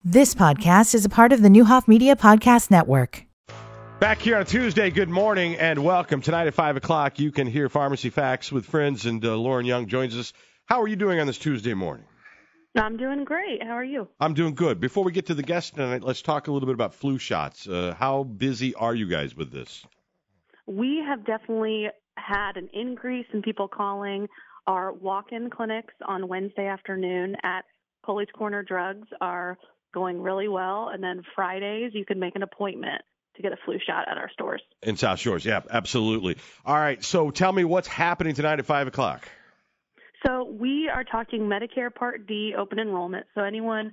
This podcast is a part of the Newhoff Media Podcast Network. Back here on Tuesday, good morning and welcome. Tonight at 5 o'clock, you can hear Pharmacy Facts with friends, and Lauren Young joins us. How are you doing on this Tuesday morning? I'm doing great. How are you? I'm doing good. Before we get to the guest tonight, let's talk a little bit about flu shots. How busy are you guys with this? We have definitely had an increase in people calling. Our walk-in clinics on Wednesday afternoon at Coley's Corner Drugs are going really well. And then Fridays, you can make an appointment to get a flu shot at our stores. In South Shores, yeah, absolutely. All right, so tell me what's happening tonight at 5 o'clock. So we are talking Medicare Part D open enrollment. So anyone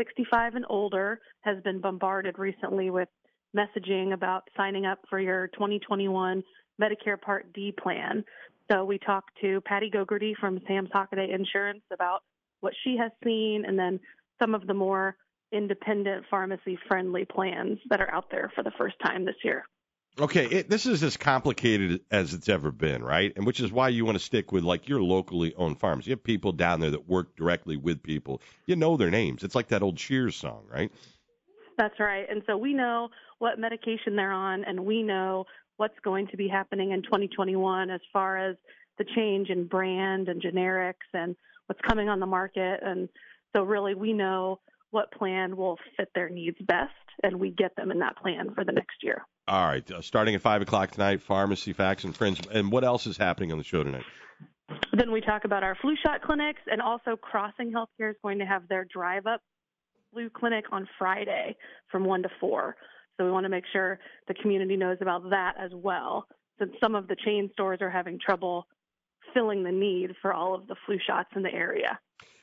65 and older has been bombarded recently with messaging about signing up for your 2021 Medicare Part D plan. So we talked to Patty Gogarty from Sam's Hockaday Insurance about what she has seen, and then some of the more independent pharmacy-friendly plans that are out there for the first time this year. Okay, this is as complicated as it's ever been, right? And which is why you want to stick with, like, your locally owned farms. You have people down there that work directly with people. You know their names. It's like that old Cheers song, right? That's right. And so we know what medication they're on, and we know what's going to be happening in 2021 as far as the change in brand and generics and what's coming on the market. And so really we know what plan will fit their needs best, and we get them in that plan for the next year. All right. Starting at 5 o'clock tonight, Pharmacy Facts and Friends. And what else is happening on the show tonight? Then we talk about our flu shot clinics, and also Crossing Healthcare is going to have their drive-up flu clinic on Friday from 1 to 4. So we want to make sure the community knows about that as well, since some of the chain stores are having trouble filling the need for all of the flu shots in the area.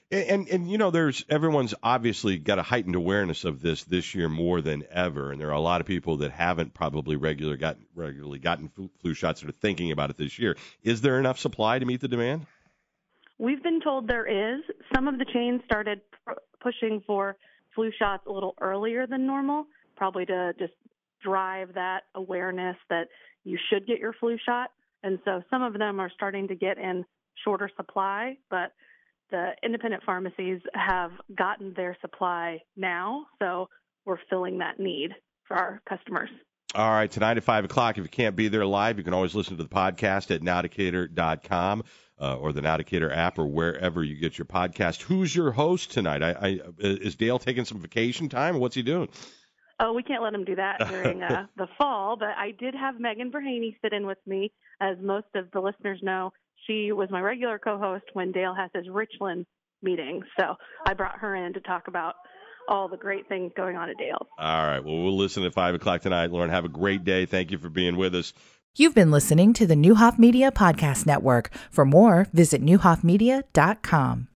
And you know, everyone's obviously got a heightened awareness of this year more than ever, and there are a lot of people that haven't probably regularly gotten flu shots that are thinking about it this year. Is there enough supply to meet the demand? We've been told there is. Some of the chains started pushing for flu shots a little earlier than normal, probably to just drive that awareness that you should get your flu shot. And so some of them are starting to get in shorter supply, but the independent pharmacies have gotten their supply now, so we're filling that need for our customers. All right, tonight at 5 o'clock, if you can't be there live, you can always listen to the podcast at nowdecatur.com or the Now Decatur app or wherever you get your podcast. Who's your host tonight? Is Dale taking some vacation time? What's he doing? Oh, we can't let him do that during the fall, but I did have Megan Verhaney sit in with me. As most of the listeners know, she was my regular co-host when Dale has his Richland meeting. So I brought her in to talk about all the great things going on at Dale's. All right. Well, we'll listen at 5 o'clock tonight. Lauren, have a great day. Thank you for being with us. You've been listening to the Newhoff Media Podcast Network. For more, visit newhoffmedia.com.